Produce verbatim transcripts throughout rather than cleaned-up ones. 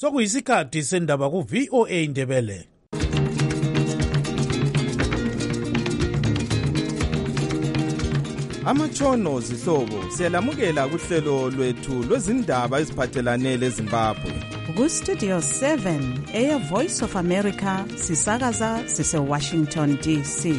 sokuyisikhathi sendaba ku-V O A Ndebele. Amatshono zihlobo siyalamukela kuhlelo lwethu lwezindaba eziphathelane leZimbabwe. Ku-Studio seven, Air Voice of America, sisakaza sise-Washington D C.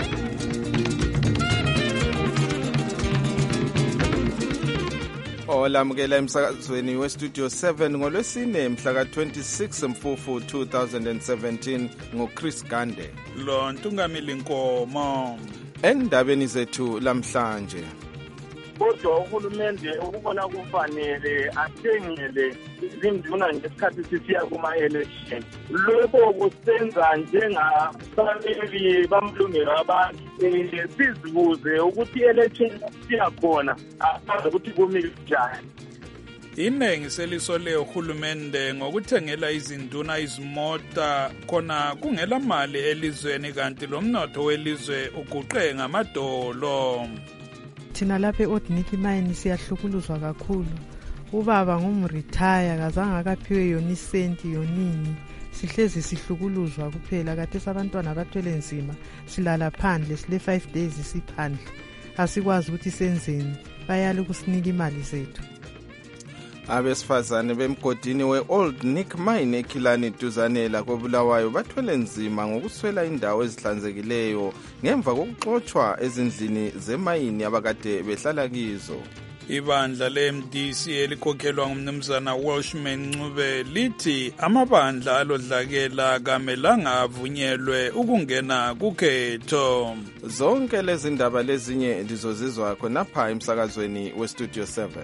Olamukela emsakazweni we-Studio seven ngolwesine mhla ka-twenty-six Mfufu two thousand seventeen ngo-Chris Gande. Lo Ntungamili Nkomo. Endabeni zethu lamhlanje. Kodwa uhulumende ukubona kufanele athengele izinduna ngesikhathi sisiya kuma-election. Lokho kusenza njengabaleli bamlungelo abantu sizibuze ukuthi i-election siyakhona asazi ukuthi kumile njani. Inengi selisole uhulumende ngokuthengela izinduna izimota khona kungela mali elizweni kanti lo mnotho welizwe uguqe ngamadolo. Thina lapha e-Old Nick Mine siyahlukuluzwa kakhulu. Ubaba ngumretire kazange akaphiwe yona isenti yonini. Sihlezi sihlukuluzwa kuphela kade sabantwana abathwele nzima silala phandle sile five days siphandle. Asikwazi ukuthi senzeni bayala ukusinika imali zethu. Abesifazane bemgodini we-Old Nick Mine eKhilani duzanela koBulawayo bathwele nzima ngokuswela indawo ezihlanzekileyo ngemva kokuxoxwa ezindlini zemayini abakade behlala kizo. Ibandla le-M D C elikhokhelwa ngumnumzana Welshman Ncube lithi amabandla alodlakela kamelanga avunyelwe ukungena kukhetho. Zonke lezi ndaba lezinye ndizozizwa khonapha emsakazweni we-Studio seven.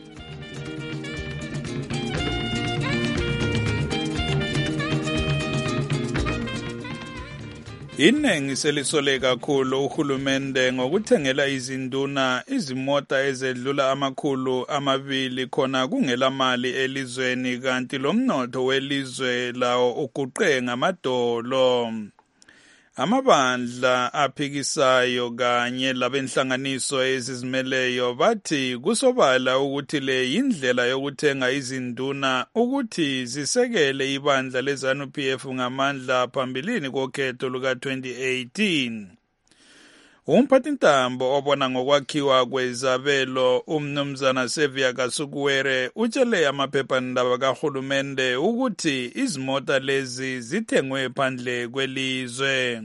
Inengi selisole kakhulu uhulumende ngokuthengela izinduna izimota ezedlula amakhulu amabili khona kungela mali elizweni kanti lo mnotho welizwe lawo uguqe ngamadolo. Amabandla aphikisayo kanye labenhlanganiso ezizimeleyo bathi kusobala ukuthi le yindlela yokuthenga izinduna ukuthi zisekele ibandla le-ZANU P F ngamandla phambilini kokhetho luka twenty eighteen. Umphathintambo obona ngokwakhiwa kwezabelo umnumzana Sevia Kasukuwere utshele amaphephandaba kahulumende ukuthi izimota lezi zithengwe phandle kwelizwe.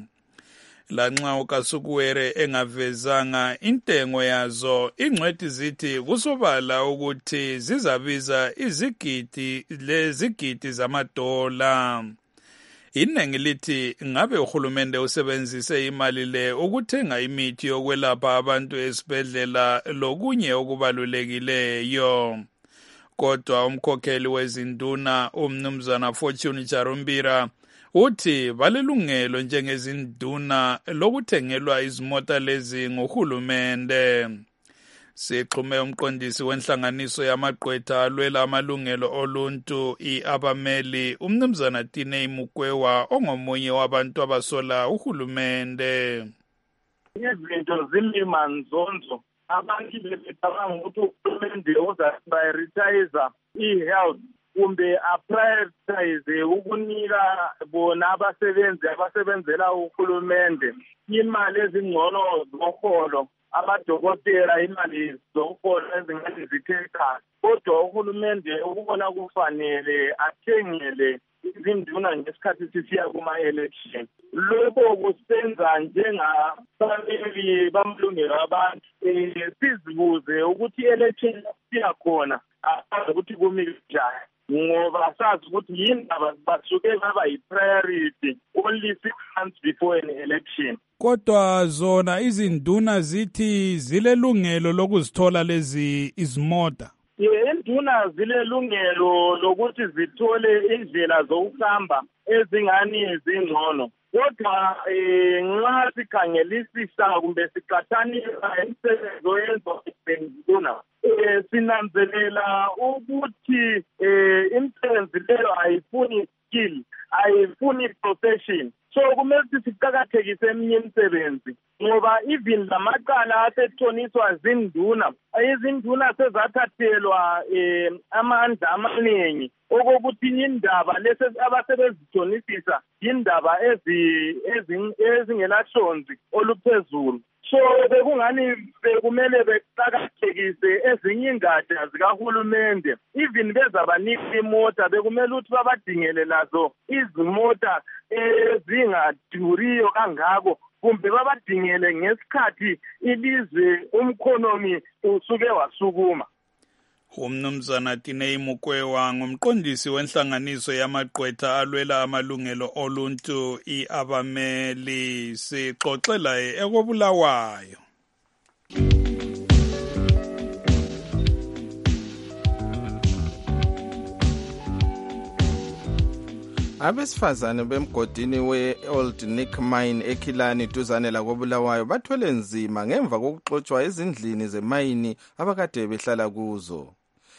Lanxa uKasukuwere engavezanga intengo yazo, ingcwethi zithi kusobala ukuthi zizabiza izigidi lezigidi zamadola. Inengi lithi ngabe uhulumende usebenzise imali le ukuthenga imithi yokwelapha abantu esibhedlela lokunye okubalulekileyo. Kodwa umkhokheli wezinduna umnumzana Fortune Charumbira uthi balelungelo njengezinduna lokuthengelwa izimota lezi nguhulumende. Sixhume umqondisi wenhlanganiso yamagqwetha alwela amalungelo oluntu i-Abameli umnumzana Tinei Mukwewa ongomunye wabantu abasola uhulumende. Izinto zilima nzonzo abantu bebecabanga ukuthi uhulumende uzaprioritize i-health kumbe aprioritize ukunika bona abasebenzi abasebenzela uhulumende imali ezingcono zoholo. Amadokotela imali zokuhola ezingane zitheka kodwa uhulumende ukubona kufanele athengele izinduna ngesikhathi sisiya kuma-election. Lokho kusenza njengabaleli bamlungelo abantu sizibuze ukuthi i-election siyakhona asazi ukuthi kumile njani ngoba sazi ukuthi yindaba basuke baba yi-priority only six months before an election. Kodwa zona izinduna zithi zilelungelo lokuzithola lezi izimota. Induna zilelungelo lokuthi zithole indlela zokuhamba ezingani zingcono. Kodwa nxa sikhangelisisa kumbe siqathanisa imisebenzi oyenzwa yizinduna sinanzelela ukuthi imisebenzi leyo ayifuni skill, ayifuni profession. So kumele siqakathekise eminye imisebenzi ngoba even lamacala asethoniswa zinduna izinduna sezathathelwa eh, amandla amaningi okokuthi indaba lesi abasebezithonisisa indaba ezingelahlonzi oluphezulu. So bekungani bekumele beqakathekise ezinye ingatsha zikahulumende even bezabanika imota bekumele ukuthi babadingele lazo izimota ezingaduriyo kangako kumbe babadingele ngesikhathi ilizwe umkhonomi usuke wasukuma. Umnumzana Tinei Mukwewa ngumqondisi wenhlanganiso yamagqwetha alwela amalungelo oluntu iAbameli sixoxela ekobulawayo. Abesifazane bemgodini we-Old Nick Mine eKhilani duzane lakobulawayo bathwele nzima ngemva kokuxotshwa ezindlini zemayini abakade behlala kuzo.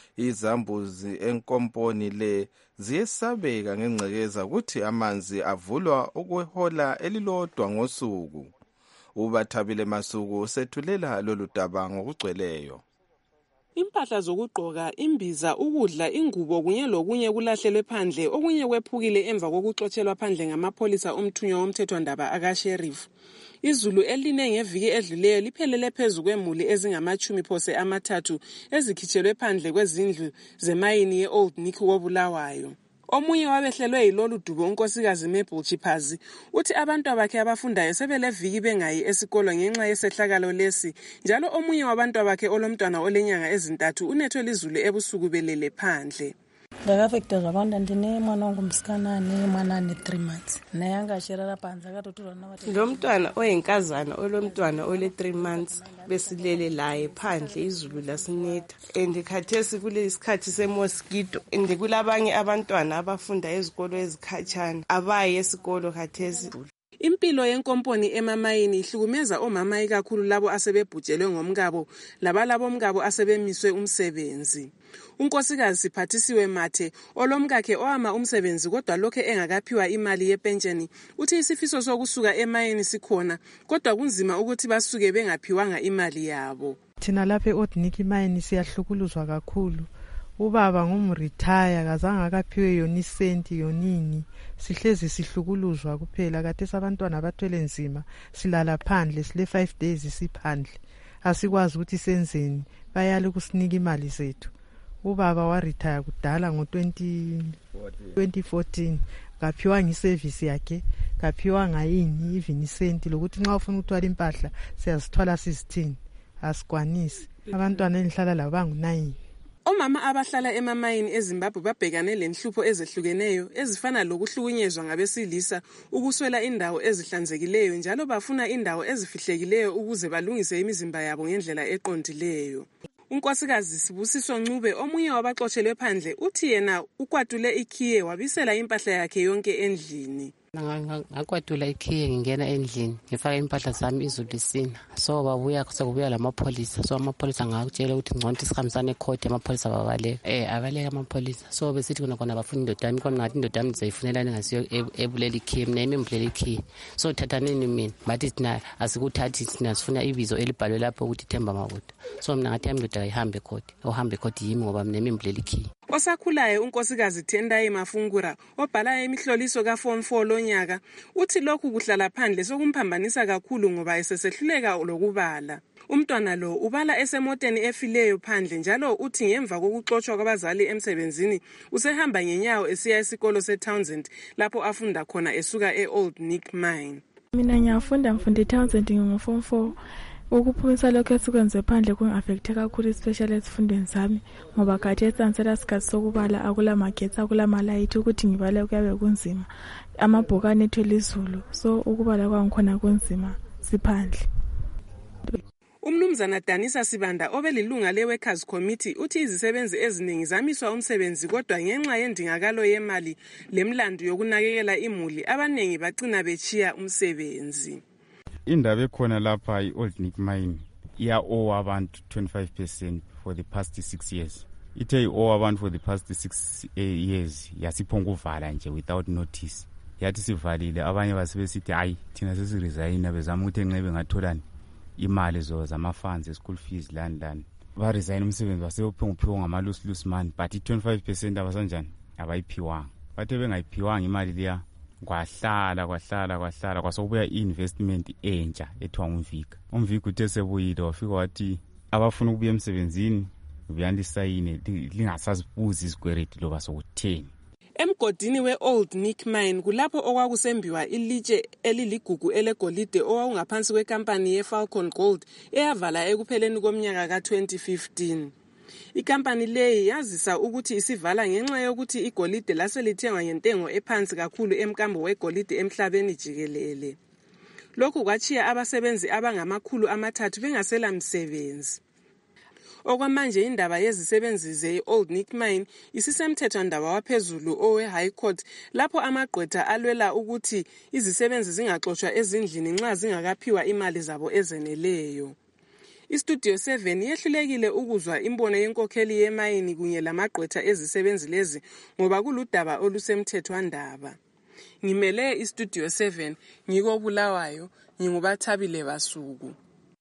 Izambuzi enkomponi le ziyesabeka ngengcekeza ukuthi amanzi avulwa ukwehola elilodwa ngosuku. Ubathabile Masuku usethulela lolu daba ngokugcweleyo. Impahla zokugqoka, imbiza, ukudla, ingubo kunye lokunye kulahlelwe phandle okunye kwephukile emva kokuxotshelwa phandle ngamapholisa omthunywa womthethwandaba akaSheriff. Izulu eline ngeviki edluleyo liphelele phezu kwemuli ezingamachumi phose amathathu ezikhitshelwe phandle kwezindlu zemayini ye-Old Nick kobulawayo. Omunye wabehlelwe yilolu dubo unkosikazi Mabel Chiphazi uthi abantu abakhe abafundayo sebeleviki bengayi esikolo ngenxa yesehlakalo lesi njalo omunye wabantu abakhe olomntwana olenyanga ezintathu unethwe lizulu ebusuku belele phandle. Ndakafekta zvakawanda ndine mwana wangu musikana mwana ane three months naye angashirara panze akatotorwa navati lo mntwana oyinkazana olomntwana ole three months besilele laye phandle izulu lasinetha and khathesi kule sikhathi semosquito and kulabanye abantwana abafunda ezikolo ezikhatshana abayi esikolo khathesi. Impilo yenkomponi emamayini ihlukumeza omama ikakhulu labo asebebhujelwe ngomkabo labalabo mkabo asebemiswe umsebenzi. Unkosikazi Siphathisiwe Mathe olomkakhe owama umsebenzi kodwa lokho engakaphiwa imali yepensheni uthi isifiso sokusuka emayini sikhona kodwa kunzima ukuthi basuke bengaphiwanga imali yabo. Thina lapha e-Old Nick Mine siyahlukuluzwa kakhulu. Ubaba ngumretire kazange akaphiwe yona isenti yonini sihlezi sihlukuluzwa kuphela kade sabantwana bathwele nzima silala phandle sile five days siphandle asikwazi ukuthi senzeni bayala ukusinika imali zethu. Ubaba wa retire kudala ngo twenty fourteen kaphiwa ngiservice yakhe kaphiwa ngayini even isenti lokuthi nxa ufuna ukuthwala impahla siyazithwala sizithini asikwanisi abantwana enhlala labo bangu nine. Omama abahlala emamayini eZimbabwe babhekane lenhlupho ezehlukeneyo ezifana lokuhlukunyezwa ngabesilisa, ukuswela indawo ezihlanzekileyo njalo bafuna indawo ezifihlekileyo ukuze balungise imizimba yabo ngendlela eqondileyo. Unkosikazi Sibusiso Ncube omunye wabaxotshelwe phandle uthi yena ukwatule ikhiye wabisela impahla yakhe yonke endlini. Ngakwatula ikhiye ngingena endlini ngifaka impahla zami izulu lisina so babuya sekubuya lamapholisa so amapholisa ngakutshela ukuthi ngconto sihambisane ecourt amapholisa babaleka eh abaleka amapholisa so besithi khona khona bafuna indoda yami khona ngathi indoda yami ndizayifunelani ngasiyo ebulela ikhiye mina yimi mbulela ikhiye so thathaneni mina bathi thina asikuthathi thina sifuna ibizo elibhalwe lapho ukuthi Themba Mabuda so mina ngathi yami indoda ayihambe ecourt ohambe ecourt yimi ngoba mina yimi mbulela ikhiye. Osakhulayo unkosikazi Tendai Mafungura obhala imihloliso ka form four lonyaka uthi lokhu kuhlala phandle sokumphambanisa kakhulu ngoba esesehluleka lokubala. Umntwana lo ubala esemoteni efileyo phandle njalo uthi ngemva kokuxoxwa kwabazali emsebenzini usehamba ngenyawo esiya esikolo seTownsend lapho afunda khona esuka eOld Nick Mine. Mina ngiyafunda mfunda eTownsend ngo form four. Ukuphumisa lokho esikwenze phandle kungaffecte kakhulu especially esifundweni zami ngoba kade esansela sikhathi sokubala akula magetsi akula malayithi ukuthi ngibale kuyabe kunzima amabhokane ethwele izulu so ukubala kwangikhona kunzima siphandle. Umnumzana Danisa Sibanda obelilunga leWorkers Committee uthi izisebenzi eziningi zamiswa umsebenzi kodwa ngenxa yendingakalo yemali lemlando yokunakekela imuli abaningi bacina bechiya umsebenzi. Indaba ekhona lapha i-Old Nick Mine iya owe abantu twenty-five percent for the past six years. Ithe i-owe abantu for the past six years yasiphonga uvala nje without notice. yathi sivalile abanye basebesithi hayi thina sesiresign bezama ukuthi enxebe ngatholani imali zo zama-funds school fees lani lani baresign umsebenzi basebephiwa ngamalusi-lusi money but i-twenty-five percent abasanjani abayiphiwanga bathe bengayiphiwanga imali leya kwahlala kwahlala kwahlala kwasokubuya i-investment entsha ethiwa ngumvika umvika uthe sebuyile wafika wathi abafuna ukubuya emsebenzini uyanlisayine lingasazibuzi izigweredi loba sokutheni. Emgodini we-Old Nick Mine kulapho okwakusembiwa ilitshe eliligugu elegolide owawungaphansi kwekampani ye-Falcon Gold eyavala ekupheleni komnyaka ka-twenty fifteen. Ikampani leyi yazisa ukuthi isivala ngenxa yokuthi igolide laselithengwa ngentengo ephansi kakhulu emkambo wegolide emhlabeni jikelele. Lokhu kwachiya abasebenzi abangamakhulu amathathu bengasela msebenzi. Okwamanje indaba yezisebenzi ze-Old Nick Mine isisemthethwandaba waphezulu owe-High Court lapho amagqwetha alwela ukuthi izisebenzi zingaxoshwa ezindlini nxa zingakaphiwa imali zabo ezeneleyo. Istudio seven yehlulekile ukuzwa imbono yenkokheli yemayini kunye lamagqwetha ezisebenzi lezi ngoba kuludaba olusemthethwandaba. Ngimele istudio seven ngiko Bulawayo ngingubathabile Basuku.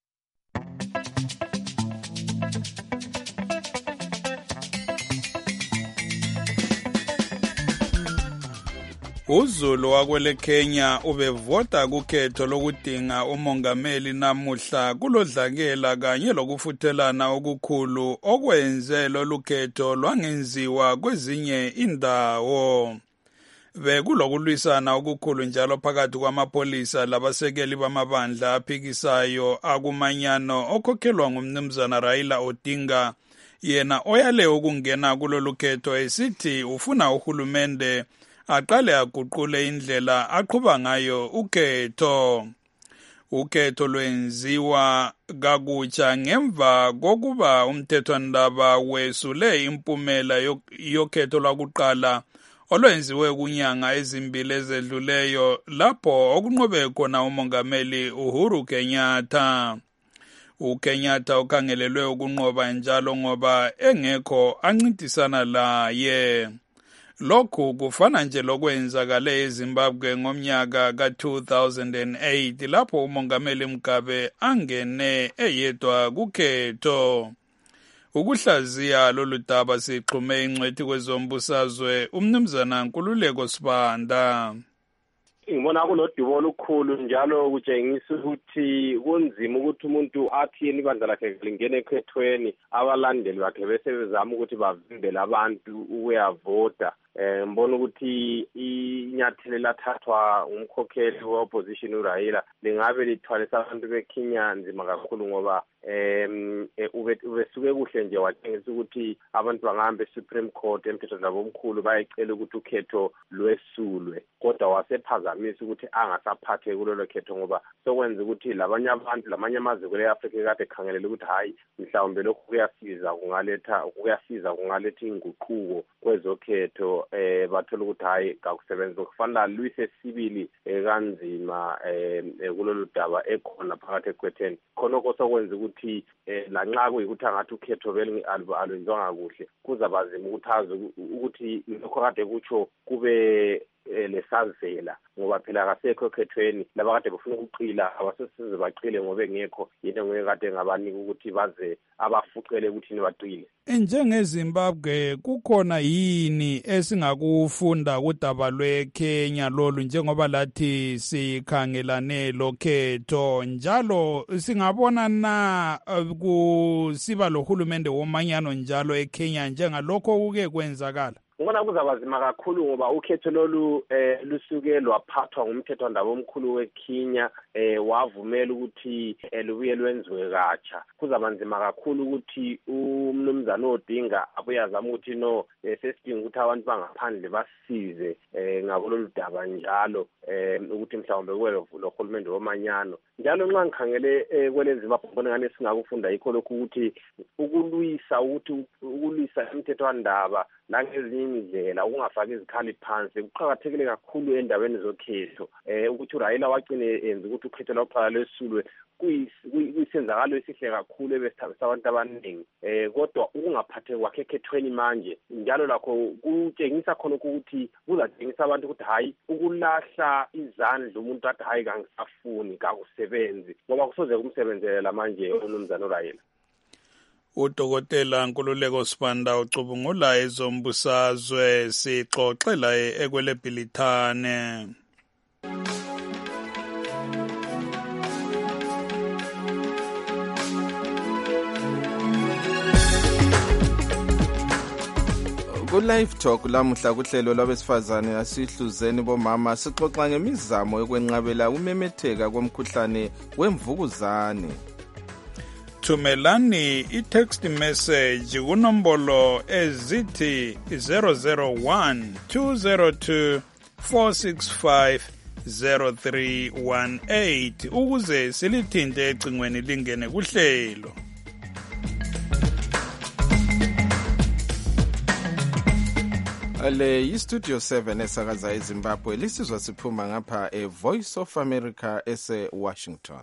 uZulu wakwele Kenya ubevota kukhetho lokudinga umongameli namuhla kulodlakela kanye lokufuthelana okukhulu okwenze lolukhetho lwangenziwa kwezinye indawo. Bekulokulwisana okukhulu njalo phakathi kwamapolisa labasekeli bamabandla aphikisayo akumanyano okhokhelwa ngumnumzana Raila Odinga, yena oyale ukungena kulolukhetho esithi ufuna uhulumende aqale aguqule indlela aqhuba ngayo ukhetho. Ukhetho lwenziwa kakutsha ngemva kokuba umthethwandaba wesule impumela yokhetho lwakuqala olwenziwe kunyanga ezimbili ezedluleyo lapho okunqobe khona umongameli Uhuru Kenyatta. uKenyatta ukhangelelwe ukunqoba njalo ngoba engekho ancintisana laye. Lokhu kufana nje lokwenzakale eZimbabwe ngomnyaka ka two thousand eight lapho umongameli Mugabe angene eyedwa kukhetho. Ukuhlaziya lolu daba sixhume ingcwethi kwezombusazwe umnumzana Nkululeko Sibanda. Ngibona kunodubo olukhulu njalo kutshengisa ukuthi kunzima ukuthi umuntu athi ibandla lakhe lingene ekhethweni abalandeli bakhe bese bezama ukuthi bavimbele abantu ukuyavota. Eh ngibona ukuthi inyathelo lathathwa umkhokheli we-opposition uRaila lingabe lithwalisa abantu beKenya nzima kakhulu ngoba em ubesuke kuhle nje watshengisa ukuthi abantu bangahamba eSupreme Court emthethwandaba omkhulu bayicela ukuthi ukhetho lwesulwe, kodwa wasephazamisa ukuthi angasaphathe kulelo khetho ngoba sokwenza ukuthi labanye abantu lamanye amazwe leAfrika kade khangelele ukuthi hayi mhlawumbe lokhu kuyasiza kungaletha kuyasiza kungaletha inguquko kwezokhetho eh bathola ukuthi hayi kakusebenza kufanele lwise sibili kanzima eh kulolu daba ekhona phakathi ekwetheni khona kosokwenza ukuthi lanxa kuyikuthi angathi ukhetho vele alwenziwanga kuhle kuzabazima ukuthi azi ukuthi lokho kade kutsho kube lesazela ngoba phela akasekho ekhethweni laba kade befuna ukuqila abasesize baqile ngoba engekho yini ngeke kade ngabanika ukuthi baze abafucele ukuthi nibaqile. NjengeZimbabwe kukhona yini esingakufunda kudaba lweKenya lolu njengoba lathi sikhangelane lokhetho njalo singabona na kusiba lohulumende womanyano njalo eKenya njengalokho kuke kwenzakala? Ngibona kuzabazima kakhulu ngoba ukhetho lolu eh lusuke lwaphathwa ngumthethwandaba omkhulu weKenya eh wavumela ukuthi elubuye lwenziwe katsha. Kuzabanzima kakhulu ukuthi umnumzana Odinga abuye azama ukuthi no sesidinga ukuthi abantu bangaphandle basize eh ngakulolu daba njalo eh ukuthi mhlawumbe kube lohulumende womanyano. Njalo nxa ngikhangele kweleZimbabwe ngibona ngane singakufunda yikho lokhu ukuthi ukulwisa ukuthi ukulwisa umthethwandaba nangezinye indlela ukungafaki izikhali phansi kuqhakathekile kakhulu endaweni zokhetho eh ukuthi uRaila wagcine enza ukuthi ukhetho lokuqala lwesulwe kuyisenzakalo esihle kakhulu ebesithabisa abantu abaningi eh kodwa ukungaphatheki kwakhe ekhethweni manje njalo lakho kutshengisa khona ukuthi kuzatshengisa abantu ukuthi hayi ukulahla izandla umuntu athi hayi kangisafuni kakusebenzi ngoba kusoze kumsebenzela manje uMnumzana uRaila. Udokotela Nkululeko Sibanda ucubungula ezombusazwe sixoxela ekweleBhilithane. Ku-Live Talk lamuhla kuhlelo lwabesifazane asihluzeni bomama sixoxa ngemizamo yokwenqabela umemetheka komkhuhlane wemvukuzane. Thumelani i-text message kunombolo ezithi zero zero one two zero two four six five zero three one eight ukuze silithinte ecingweni lingene kuhlelo. Le yi-Studio seven esakaza eZimbabwe lisizwa siphuma ngapha e-Voice of America ese-Washington.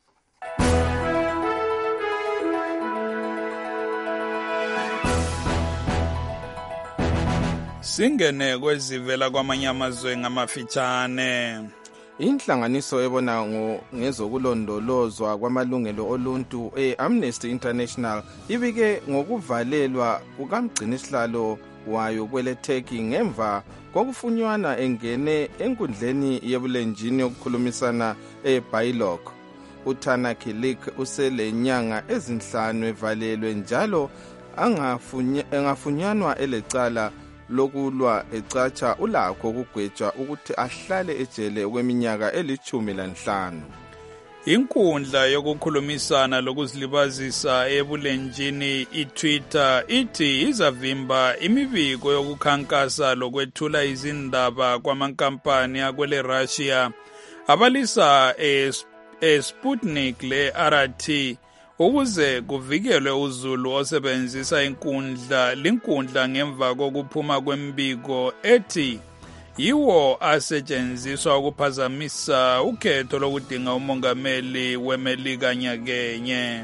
Singene kwezivela kwamanye amazwe ngamafitshane. Inhlanganiso ebona ngezokulondolozwa kwamalungelo oluntu e-Amnesty International ibike ngokuvalelwa kukamgcinisihlalo wayo kweleTurkey ngemva kokufunywana engene enkundleni yebulenjini yokukhulumisana eBaylok. uTana Kilik uselenyanga ezinhlanu evalelwe njalo angafunyanwa elecala lokulwa ecatsha ulakho ukugwetshwa ukuthi ahlale ejele okweminyaka elithumi lanhlanu. Inkundla yokukhulumisana lokuzilibazisa ebulenjini iTwitter ithi izavimba imibiko yokukhankasa lokwethula izindaba kwamankampani akwele Russia abalisa eSputnik le-R T ukuze kuvikelwe uzulu osebenzisa inkundla linkundla ngemva kokuphuma kwembiko ethi yiwo asetshenziswa ukuphazamisa ukhetho lokudinga umongameli weMelika nyakenye.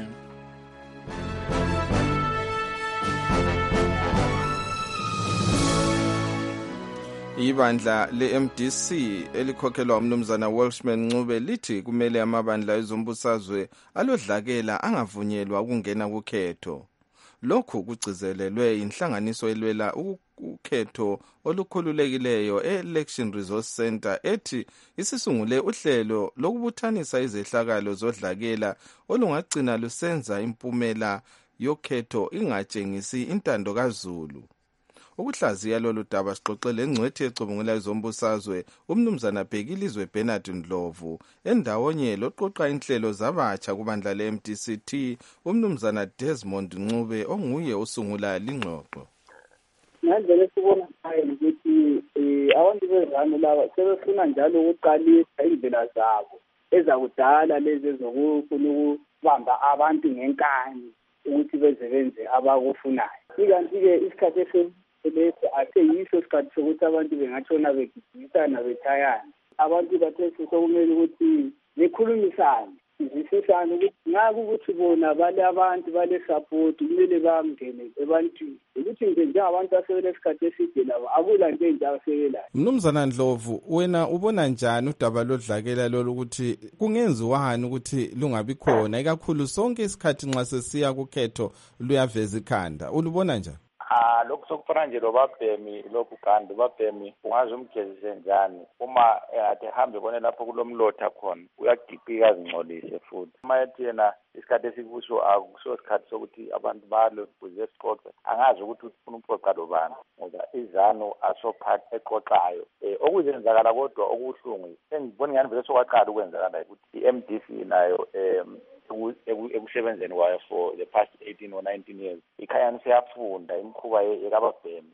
Ibandla le-M D C elikhokhelwa umnumzana Welshman Ncube lithi kumele amabandla ezombusazwe alodlakela angavunyelwa ukungena kukhetho. Lokhu kugcizelelwe inhlanganiso elwela ukhetho olukhululekileyo e-Election Resource Center ethi isisungule uhlelo lokubuthanisa izehlakalo zodlakela olungagcina lusenza impumela yokhetho ingatshengisi intando kaZulu. Ukuhlaziya lolu daba sixoxele ngcwethi ecubungula ezombusazwe umnumzana Bhekilizwe Bernard Ndlovu endawonye loqoqa inhlelo zabatsha kubandla le-M D C T umnumzana Desmond Ncube onguye osungula lingxoxo. Ngendlela esibona ngayo ukuthi abantu bezana laba sebefuna njalo ukuqalisa indlela zabo ezakudala lezi ezokufuna ukubamba abantu ngenkani ukuthi beze benze abakufunayo. Ikanti-ke isikhathi esi lesi ake yiso isikhathi sokuthi abantu bengatshona begidisana bethayana. Abantu bathesi sokumele ukuthi bekhulumisane izisisana ukuthi ngaku ukuthi bona bale abantu bale support kumele bangene ebantwini ukuthi nje njengabantu asebele isikhathi eside labo akula nto enje abasebelayo. Mnumzana Ndlovu, wena ubona njani udaba lodlakela lolu ukuthi kungenziwani ukuthi lungabi khona ikakhulu sonke isikhathi nxa sesiya kukhetho luyaveza ikhanda, ulubona njani? Ah, lokho sokufana nje lobabhemi lokhu kanti ubabhemi ungaze umgezise njani uma ade hambe bone lapho kulomlotha khona uyagipika azingcolise futhi uma ethi yena isikhathi esikuso akuso isikhathi sokuthi abantu balo kuze sixoxe angazi ukuthi ufuna ukuxoxa lobani ngoba izano asophathi exoxayo eh okuzenzakala kodwa okuhlungu engibona ngani vele sokwaqala ukwenzakala ukuthi i-M D C nayo em ekusebenzeni kwayo for the past eighteen or nineteen years ikhayani siyafunda imkhuba yekababhemi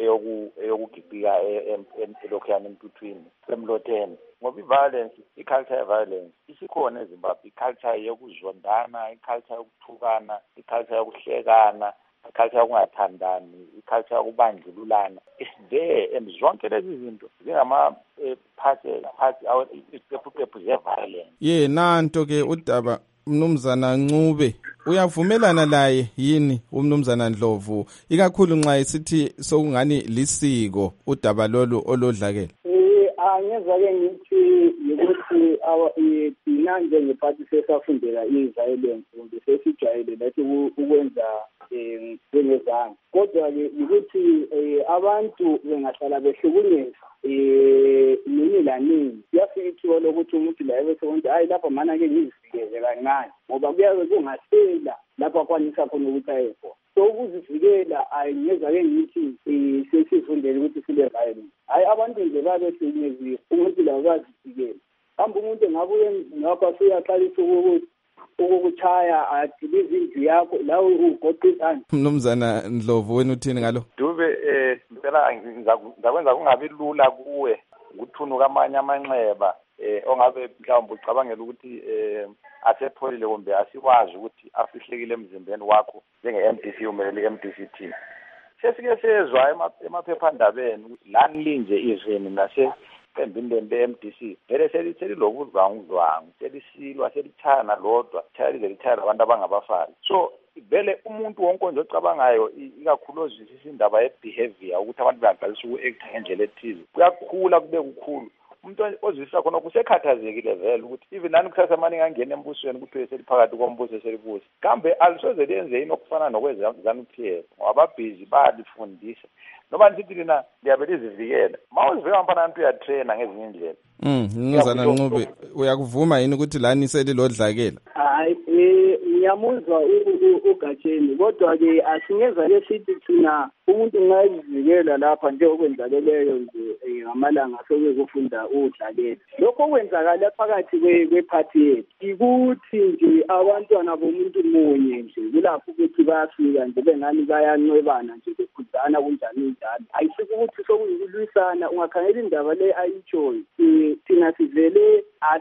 eyokugibika elokhuyana emtuthwini emlotheni ngoba i-violence i-culture ye-violence isikhona eZimbabwe, i-culture yokuzondana, i-culture yokuthukana, i-culture yokuhlekana iculture yokungathandani, iculture yokubandlululana. It's there, and zonke lezi zinto zingama phathi phathi iziphepho ze-violence. Ye nanto ke udaba Mnumzana Ncube uyavumelana laye yini uMnumzana Ndlovu ikakhulu nxa esithi sokungani lisiko udaba lolu olodlakela? Eh angeza ke ngithi ukuthi awa thina njengephathi sesafundela i-violence kumbe sesijayele lathi ukwenza eh ngezanga. Kodwa ke ukuthi abantu bengahlala behlukunyezwa eh nini la nini yafika ithiwa lokuthi umuntu la ebese ukuthi hayi lapha mana ke ngizivikele kancane ngoba kuyabe kungasela lapha kwanisa khona ukuthi ayepho. So ukuzivikela ayingeza ke ngithi sesifundele ukuthi sibe violent. Hayi abantu nje babe hlukunyeziwe umuntu la uyazivikela. Hamba umuntu ngabuye ngapha siyaqalisa ukuthi ukukuchaya adilize indlu yakho la ugoqisana. Mnumzana Ndlovu wena uthini ngalo? Dube eh phela ngizakwenza kungabi lula kuwe ukuthunuka amanye amanxeba eh ongabe mhlawumbe ucabangela ukuthi eh asepholile kumbe asikwazi ukuthi afihlekile emzimbeni wakho njenge-M D C umelele i-M D C team. Sesike sezwa emaphephandabeni lani linje izweni nase embindeni be-M D C vele selilokudlwangudlwangu selisilwa selithana lodwa lize lithana abantu abangabafali. So vele umuntu wonke nje ocabangayo ikakhulu ozwisisa indaba ye-behavior ukuthi abantu bangaqalisa uku-acta ngendlela ethize kuyakhula kube kukhulu. Umuntu ozwisisa khona kusekhathazekile vele ukuthi even nani kusasa amaningi angena embusweni kuthiwe seliphakathi kombuso selibusa kambe alisoze lenze yini okufana nokwezanu-P F ngoba babhizi bayalifundisa noma nisithi lina liyabe lizivikela ma uzivikela mpana abantu uyatraina ngezinye indlela. Mm, Mnumzana Ncube uyakuvuma yini ukuthi lani selilodlakela? Hayi eh ngiyamuzwa uGatsheni kodwa ke asingeza lesithi thina umuntu ngayivikela lapha nje okwenzakeleyo nje ngamalanga soke kufunda udlakela. Lokho okwenzakala phakathi kwephathi yethu ikuthi nje abantwana bomuntu munye nje kulapho ukuthi bayafika nje bengani bayancwebana nje bekuzana kunjani njalo. Ayisho ukuthi sokuyikulwisana ungakhangela indaba le ayitshoyo. Thina sivele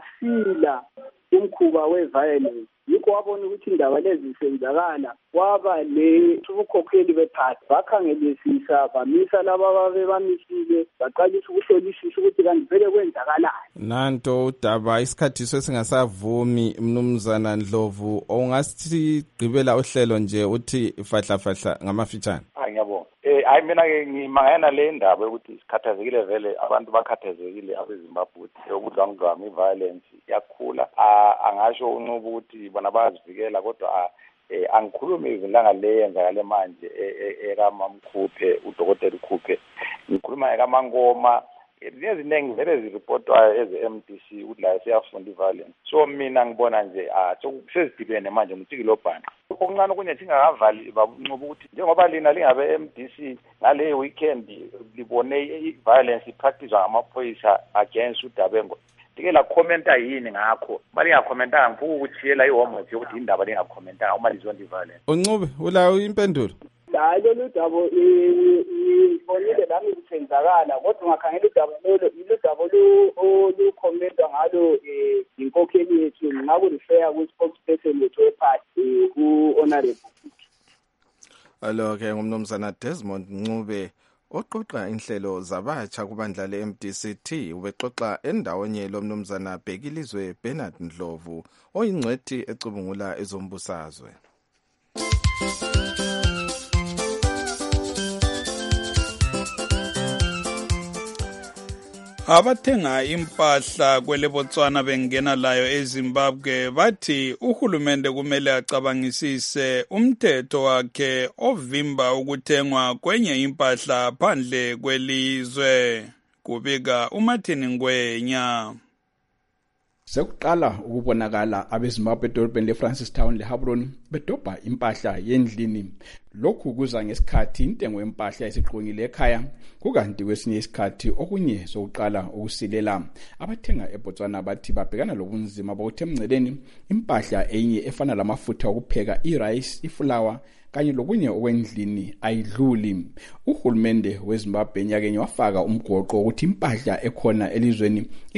asila umkhuba we-violence. Yikho wabona ukuthi indaba lezi zisenzakala kwaba le ubukhokheli bephathi bakhangelisisa bamisa laba babe bamisile baqalisa ukuhlolisisa ukuthi kanti vele kwenzakalani. Nanto udaba isikhathi sesingasavumi Mnumzana Ndlovu ongasigqibela uhlelo nje uthi fahla fahla ngamafitshane. Hayi ngiyabonga. Eh hayi mina ke ngimangena le ndaba ukuthi sikhathazekile vele abantu bakhathazekile abeZimbabwe ukudlwangudlwanga i-violence yakhula. Angasho uNcube ukuthi bona bayazivikela kodwa eh angikhulumi izilanga le yenzakale manje ekamamkhuphe udokotela ukhuphe ngikhuluma ngamaNgoma leziningi vele zirepotwayo eze-M D C ukuthi la siyafunda i-violence. So mina ngibona nje ah sesizidibene manje ngitsikilobhana okuncane kunye singakavali babuNcube ukuthi njengoba lina lingabe M D C ngale weekend libone i-violence ipracticewa ngamaphoyisa against uDabengo like la commenta yini ngakho bali ngakhomentanga ngiphuka ukuthiyela ihomework yokuthi indaba lingakhomentanga uma lizonda i-violence. uNcube ulawo impendulo? Hayi lolu daba ngibonile lami kusenzakala kodwa ungakhangela udaba lolo iludaba olukhomenta ngalo inkokheli yethu ngakurefer ku-spokesperson wethu wephathi ku-honorable. Alo ke ngumnumzana Desmond Ncube oqoqa inhlelo zabatsha kubandla le-M D C T ubexoxa endaweni lomnumzana Bhekilizwe Bernard Ndlovu oyingcwethi ecubungula ezombusazwe. Abathenga impahla kwele Botswana bengena layo eZimbabwe bathi uhulumende kumele acabangisise umthetho wakhe ovimba ukuthengwa kwenye impahla phandle kwelizwe. Kubika uMartin Ngwenya. Sekuqala ukubonakala abeZimbabwe edolobheni leFrancistown leHabron bedobha impahla yendlini. Lokhu kuza ngesikhathi intengo yempahla esiqhungile ekhaya kukanti kwesinye isikhathi okunye sokuqala ukusilela. Abathenga eBotswana bathi babhekana lobunzima bokuthi emngceleni impahla enye efana lamafutha okupheka irice, iflour kanye lokunye okwendlini ayidluli. Uhulumende weZimbabwe nyakenye wafaka umgoqo ukuthi impahla ekhona elizweni ingathengwa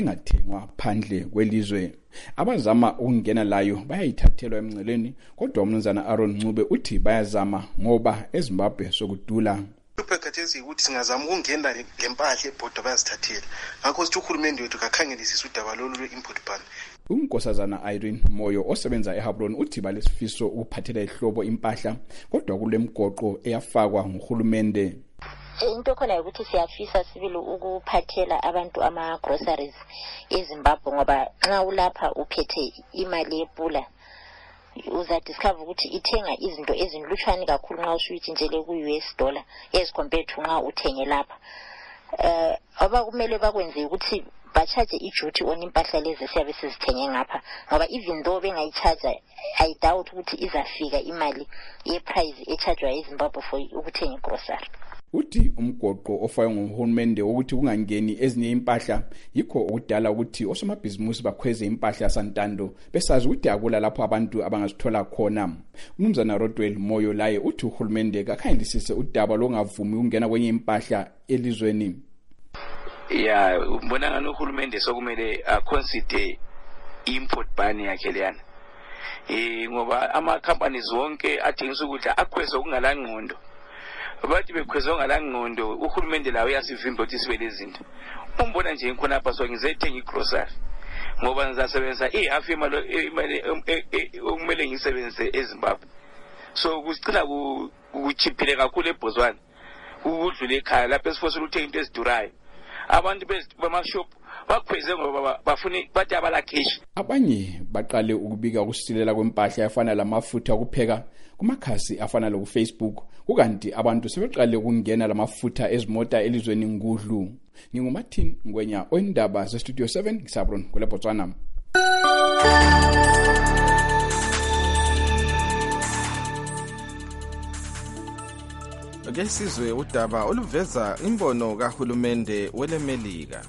ethengwa phandle kwelizwe. Abazama ukungena layo bayayithathelwa emnceleni, kodwa umnumzana Aaron Ncube uthi bayazama ngoba eZimbabwe sokudula. Upekhathesi ukuthi singazama ukungena lempahla ebhoda bayazithathela. Ngakho sithi uhulumende wethu kakhangelisisa udaba lolu lwe-import ban. Unkosazana Irene Moyo osebenza eHabron uthi balesifiso ukuphathela ihlobo impahla, kodwa kulemgoqo eyafakwa nguhulumende. Into khona ukuthi siyafisa sibili ukuphathela abantu ama groceries eZimbabwe ngoba nxa ulapha uphethe imali yepula uza discover ukuthi ithenga izinto ezinlutshwane kakhulu nxa usuyitshintshele ku-U S dollar as compared to nxa uthenge lapha. Eh aba kumele bakwenze ukuthi bachaje iduty on impahla lezi siyabe sizithenge ngapha ngoba even though bengayichaja I doubt ukuthi izafika imali ye-price echargewa eZimbabwe for ukuthenga grocery. Uthi umgoqo ofaywe nguhulumende ukuthi kungangeni ezinye impahla yikho ukudala ukuthi osomabhizimusi bakhweze impahla yaSantando besazi ukuthi akula lapho abantu abangazithola khona. Umnumzana Rodwell Moyo laye uthi uhulumende kakhangelisise udaba longavumi ukungena kwenye impahla elizweni. Ya mbona ngani uhulumende sokumele consider import ban yakhe leyana. Eh ngoba ama companies wonke athengisa ukudla akhweza okungalangqondo. Bathi bekhweza okungalangqondo uhulumende lawo uyasivimba ukuthi sibe lezinto. Umbona nje khona lapha so ngizethenga igrocery. Ngoba ngizasebenzisa ihalf imali okumele ngisebenzise eZimbabwe. So kusicina ukuchiphile kakhulu eBotswana. Ukudlula ekhaya lapha esifosela ukuthenga into ezidurayo. Abantu bamashop bakhweze ngoba bafuna bathi abala cash. Abanye baqale ukubika ukusilela kwempahla yafana lamafutha okupheka kumakhasi afana lo Facebook, kukanti abantu sebeqale ukungena lamafutha ezimota elizweni ngudlu. NginguMartin Ngwenya ondaba ze Studio seven ngisabron kule Botswana. Ake sizwe udaba oluveza imbono kahulumende welemelika.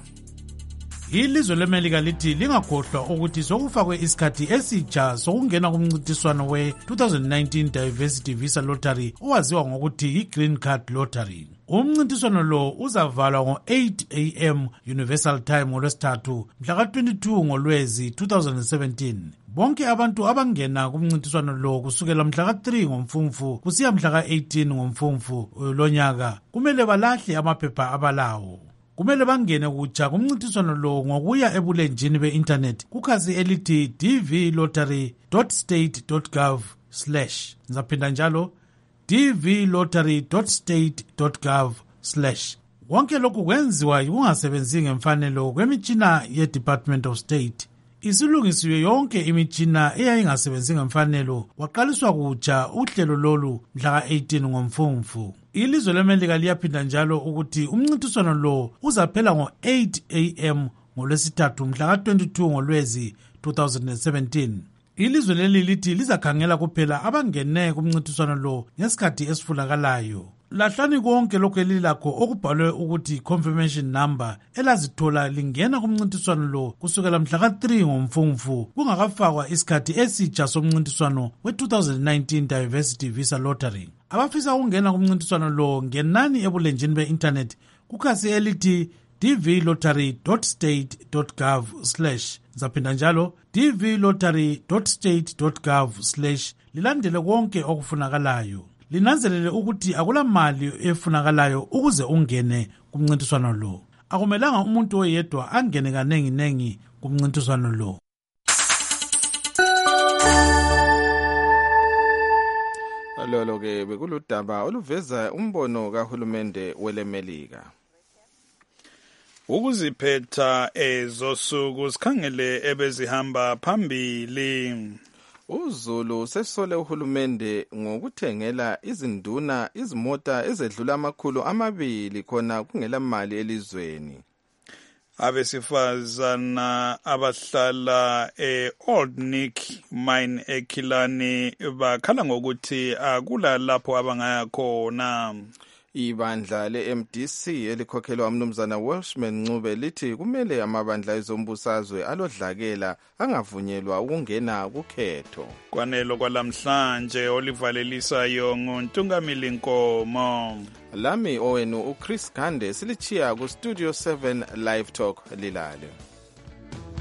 Ilizwe leMelika lithi lingakhohlwa ukuthi sokufakwe isikhathi esitsha sokungena kumncintiswano we-twenty nineteen Diversity Visa Lottery owaziwa ngokuthi i-Green Card Lottery. Umncintiswano lo uzavalwa ngo-eight a m Universal Time ngolwesithathu mhla twenty-two ngoLwezi twenty seventeen. Bonke abantu abangena kumncintiswano lo kusukela mhla three ngoMfumfu kusiya mhla eighteen ngoMfumfu lonyaka kumele balahle amaphepha abalawo. Kumele bangene kutsha kumncintiswano lo ngokuya ebulenjini be-internet kukhasi elithi d v lottery dot state dot gov slash. Ngizaphinda njalo d v lottery dot state dot gov slash. Wonke lokhu kwenziwa kungasebenzi ngemfanelo kwemitshina ye-Department of State. Isilungisiwe yonke imitshina eyayingasebenzi ngemfanelo waqaliswa kutsha uhlelo lolu mhla eighteen ngoMfumfu. Ilizwe leMelika liyaphinda njalo ukuthi umncintiswano lo uzaphela ngo-eight a m ngolwesithathu mhla twenty-two ngoLwezi twenty seventeen. Ilizwe leli lithi lizakhangela kuphela abangene kumncintiswano lo ngesikhathi esifunakalayo. Lahlani konke lokho elilakho okubhalwe ukuthi confirmation number elazithola lingena kumncintiswano lo kusukela mhla three ngoMfumfu kungakafakwa isikhathi esitsha somncintiswano we-twenty nineteen Diversity Visa Lottery. Abafisa ukungena kumncintiswano lo ngenani ebulenjini be-internet kukhasi elithi d v lottery dot state dot gov slash. Ngizaphinda njalo d v lottery dot state dot gov slash lilandele konke okufunakalayo. Linanzelele ukuthi akula mali efunakalayo ukuze ungene kumncintiswano lo. Akumelanga umuntu oyedwa angene kanengi nengi kumncintiswano lo. Lolo ke bekuludaba oluveza umbono kahulumende welemelika. Ukuziphetha ezosuku sikhangele ebezihamba phambili. uZulu sesole uhulumende ngokuthengela izinduna izimota ezedlula amakhulu amabili khona kungela mali elizweni. Abesifazana abahlala e-Old Nick Mine eKilani bakhala ngokuthi akula lapho abangaya khona. Ibandla le-M D C elikhokhelwa umnumzana Welshman Ncube lithi kumele amabandla ezombusazwe alodlakela angavunyelwa ukungena kukhetho. Kwanelo kwalamhlanje olivalelisayo nguNtungamili Nkomo. Lami owenu uChris Gande silichiya ku Studio seven Live Talk lilale.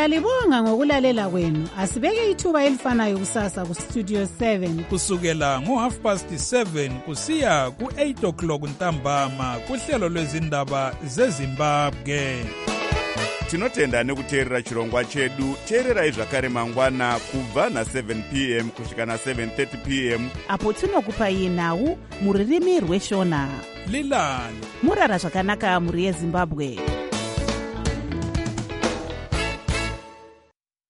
Siyalibonga ngokulalela kwenu. Asibeke ithuba elifanayo kusasa ku Studio seven kusukela ngo half past seven kusiya ku eight o'clock ntambama kuhlelo lwezindaba zeZimbabwe. Tinotenda nekuteerera chirongwa chedu. Teererai zvakare mangwana kubva na seven p m kusvika na seven thirty p m apo tinokupai nhau muririmi rweshona. Lilani murara zvakanaka muri yeZimbabwe.